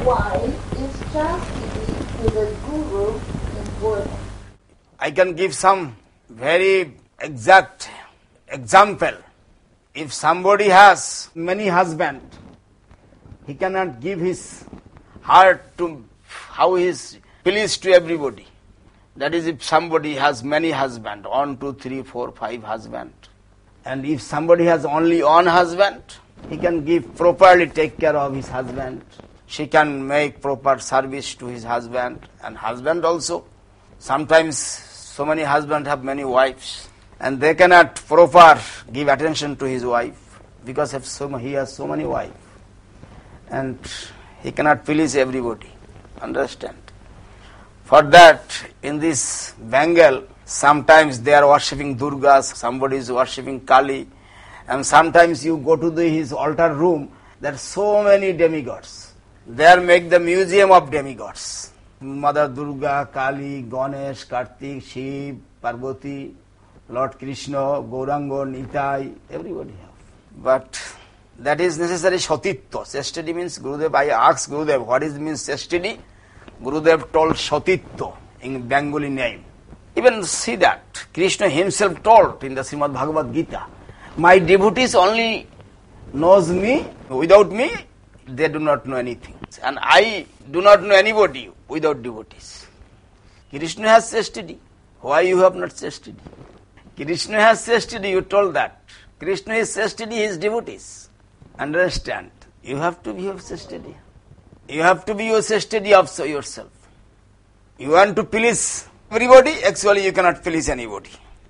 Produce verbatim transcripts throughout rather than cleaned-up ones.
Why is chastity to the Guru important? I can give some very exact example. If somebody has many husbands, he cannot give his heart to how he is pleased to everybody. That is if somebody has many husbands, one, two, three, four, five husbands. And if somebody has only one husband, he can give properly take care of his husband. She can make proper service to his husband and husband also. Sometimes so many husbands have many wives and they cannot proper give attention to his wife because of so, he has so many wives. And he cannot please everybody. Understand? For that, in this Bengal, sometimes they are worshipping Durga, somebody is worshipping Kali, and sometimes you go to the, his altar room, there are so many demigods. There make the museum of demigods. Mother Durga, Kali, Ganesh, Kartik, Shiv, Parvati, Lord Krishna, Gaurango, Nitai, everybody have. But that is necessary Shatitva. Chastity means Gurudev. I asked Gurudev, what is means chastity? Gurudev told Shatitva in Bengali name. Even see that. Krishna himself told in the Srimad Bhagavad Gita, my devotees only knows me. Without me, they do not know anything. And I do not know anybody without devotees. Krishna has chastity. Why you have not chastity? Krishna has chastity, you told that. Krishna is chastity, his devotees. Understand? You have to be of chastity. You have to be your chastity of yourself. You want to please everybody, actually you cannot please anybody.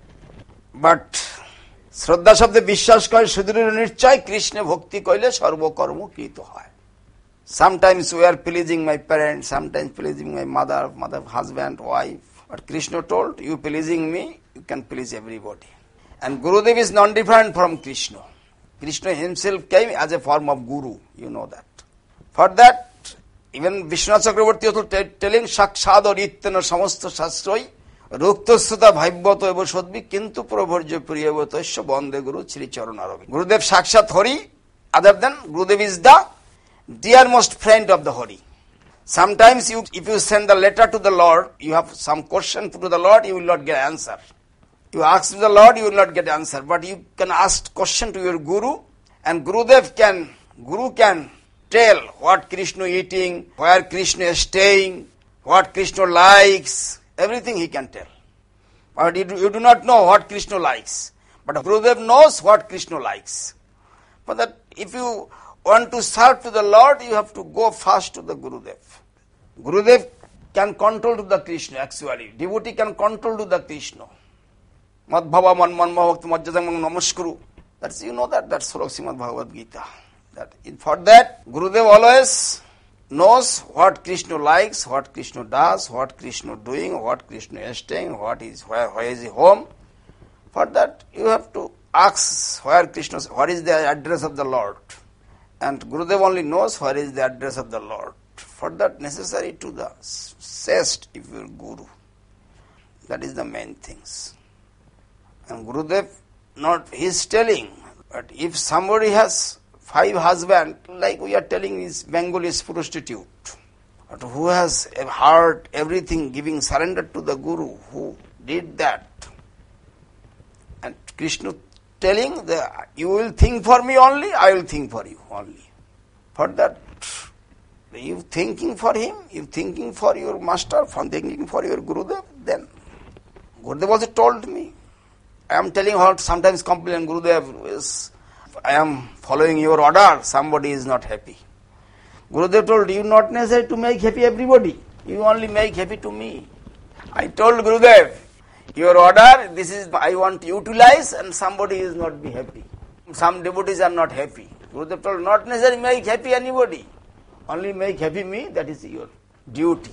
But Shraddha Shabde Vishwas Kare Sudhir Nirchay Krishna Bhakti Koile Sarva Karma Krito Hoy. Sometimes we are pleasing my parents, sometimes pleasing my mother, mother, husband, wife. But Krishna told, you pleasing me, you can please everybody. And Gurudev is non-different from Krishna. Krishna himself came as a form of Guru, you know that. For that, even Vishwanath Chakravarti also telling Shakshad Rittana Samasta Shastroi Ruktosata Bhaibvato Eva Shodbi Kintu Prabharja Priyavato Esha Bande Guru Chiri Charanaravi. Gurudev Shakshat Hari, other than Gurudev is the dearmost friend of the Hari. Sometimes you, if you send the letter to the Lord, you have some question to the Lord, you will not get answer. You ask the Lord, you will not get answer. But you can ask question to your Guru, and Gurudev can, Guru can tell what Krishna eating, where Krishna is staying, what Krishna likes, everything he can tell. But you do, you do not know what Krishna likes. But Gurudev knows what Krishna likes. But that if you want to serve to the Lord, you have to go first to the Gurudev. Gurudev can control to the Krishna actually. Devotee can control to the Krishna. Madhava man man bhakti majjadam namaskuru. That's, you know that, that's Surah Srimad Bhagavad Gita. That for that, Gurudev always knows what Krishna likes, what Krishna does, what Krishna doing, what Krishna is staying, what is where, where is he home. For that, you have to ask where Krishna, what is the address of the Lord. And Gurudev only knows where is the address of the Lord. For that, necessary to the sest if you are Guru. That is the main things. And Gurudev, not, he is telling, but if somebody has five husbands, like we are telling is Bengali is prostitute, but who has a heart, everything giving surrender to the Guru, who did that. And Krishna telling, that you will think for me only, I will think for you only. For that, you thinking for him, you thinking for your master, from thinking for your Gurudev, then Gurudev also told me, I am telling her sometimes complain, Gurudev is, I am following your order, somebody is not happy. Gurudev told, you not necessary to make happy everybody, you only make happy to me. I told Gurudev, your order, this is, I want to utilize and somebody is not be happy. Some devotees are not happy. Gurudev told, not necessary make happy anybody, only make happy me, that is your duty.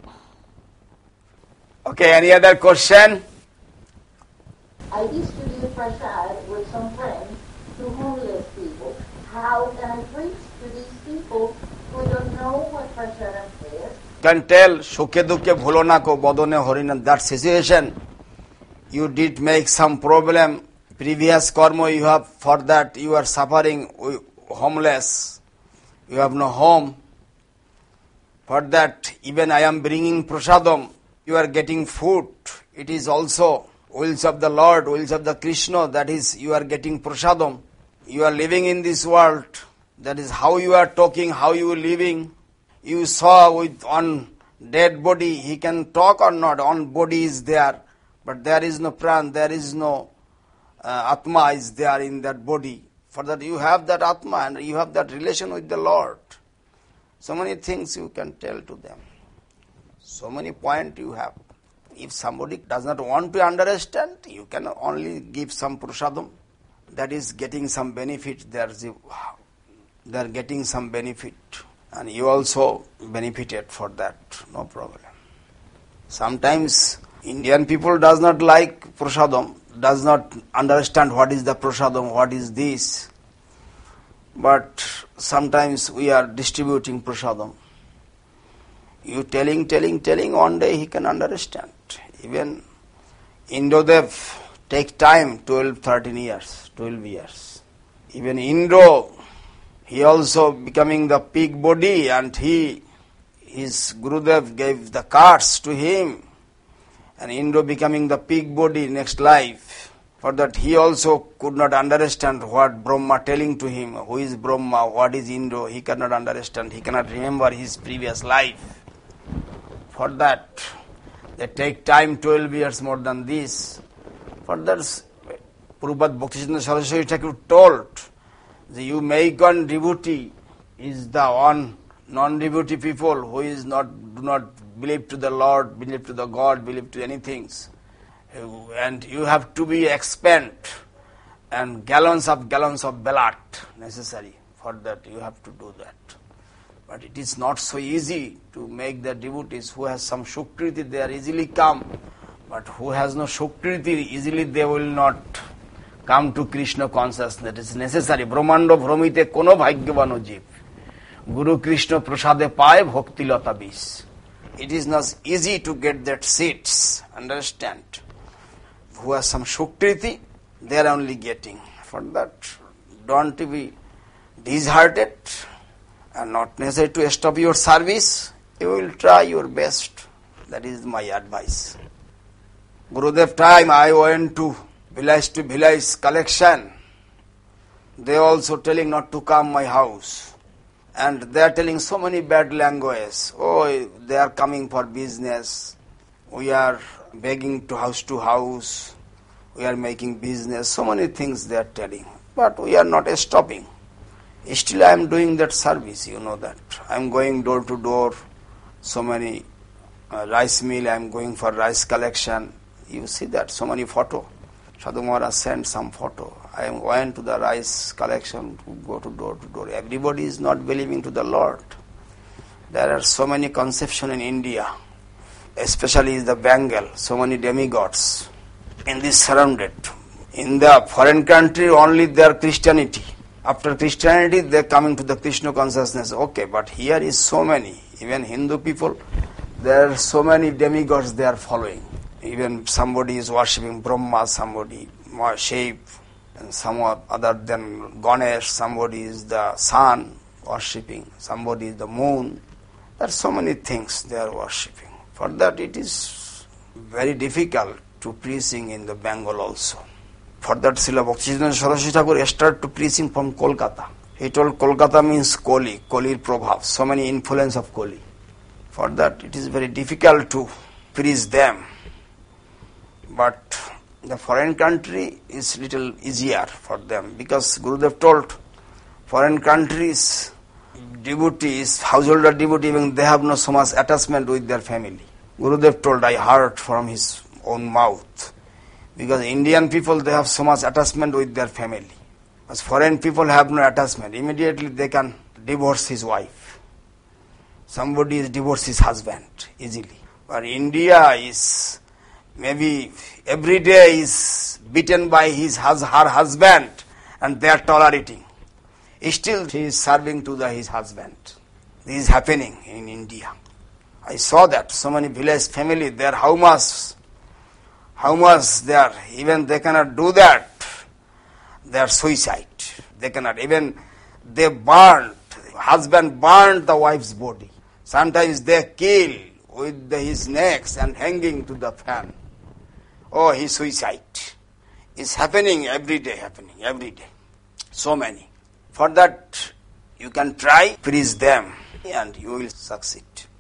Okay, any other question? I distribute prasad with some friends to homeless people. How can I preach to these people who don't know what prasadam is? Can tell, Shukhe Dukhe Bhulona Ko Bodone Horinan, that situation, you did make some problem, previous karma you have, for that you are suffering, homeless, you have no home. For that, even I am bringing prasadam, you are getting food. It is also wills of the Lord, wills of the Krishna, that is, you are getting prasadam. You are living in this world, that is how you are talking, how you are living. You saw with on dead body, he can talk or not, on body is there, but there is no pran, there is no uh, atma is there in that body. For that you have that atma and you have that relation with the Lord. So many things you can tell to them. So many points you have. If somebody does not want to understand, you can only give some prasadam. That is getting some benefit. They are, they are getting some benefit. And you also benefited for that. No problem. Sometimes Indian people does not like prasadam, does not understand what is the prasadam, what is this. But sometimes we are distributing prasadam. You telling, telling, telling, one day he can understand. Even Indodev take time, twelve, thirteen years, twelve years. Even Indo, he also becoming the pig body and he, his Gurudev gave the cards to him. And Indo becoming the pig body next life. For that he also could not understand what Brahma telling to him. Who is Brahma, what is Indo, he cannot understand. He cannot remember his previous life. For that, they take time, twelve years more than this. For that, Prabhupada Bhaktisiddhanta Saraswati Thakur told, that you make one devotee is the one non-devotee people who is not, do not believe to the Lord, believe to the God, believe to anything. And you have to be expend and gallons of gallons of blood necessary. For that, you have to do that. But it is not so easy to make the devotees who has some Shukriti, they are easily come. But who has no Shukriti, easily they will not come to Krishna consciousness. That is necessary. Brahmando bhromite kono bhagyavano jeev. Guru Krishna prasade paye bhakti lata bis. It is not easy to get that seats. Understand? Who has some Shukriti, they are only getting. For that, don't be disheartened. And not necessary to stop your service, you will try your best. That is my advice. Gurudev time I went to village to village collection. They also telling not to come my house. And they are telling so many bad languages. Oh, they are coming for business. We are begging to house to house. We are making business. So many things they are telling. But we are not stopping. Still I am doing that service, you know that. I am going door to door, so many uh, rice mill, I am going for rice collection. You see that, so many photo. Sadhu Maharaj sent some photo. I am going to the rice collection, to go to door to door. Everybody is not believing to the Lord. There are so many conceptions in India, especially in the Bengal, so many demigods. In this surrounded. In the foreign country, only their Christianity. After Christianity, they are coming to the Krishna consciousness. Okay, but here is so many. Even Hindu people, there are so many demigods they are following. Even somebody is worshipping Brahma, somebody Shiv, and some other than Ganesh, somebody is the sun worshipping, somebody is the moon. There are so many things they are worshipping. For that, it is very difficult to preaching in the Bengal also. For that, Srila Bhaktisiddhanta Saraswati Thakur started to preaching from Kolkata. He told Kolkata means Koli, Koli's Prabhav, so many influence of Koli. For that, it is very difficult to preach them. But the foreign country is little easier for them, because Gurudev told foreign countries, devotees, householder devotee, even they have no so much attachment with their family. Gurudev told, I heard from his own mouth. Because Indian people, they have so much attachment with their family. As foreign people have no attachment. Immediately they can divorce his wife. Somebody is divorce his husband easily. But India is maybe every day is beaten by his her husband and they are tolerating. Still he is serving to the, his husband. This is happening in India. I saw that. So many village family, they are how much How much they are, even they cannot do that. They are suicide. They cannot, even they burned, husband burned the wife's body. Sometimes they kill with the, his necks and hanging to the fan. Oh, his suicide is happening every day, happening every day. So many. For that, you can try, freeze them, and you will succeed.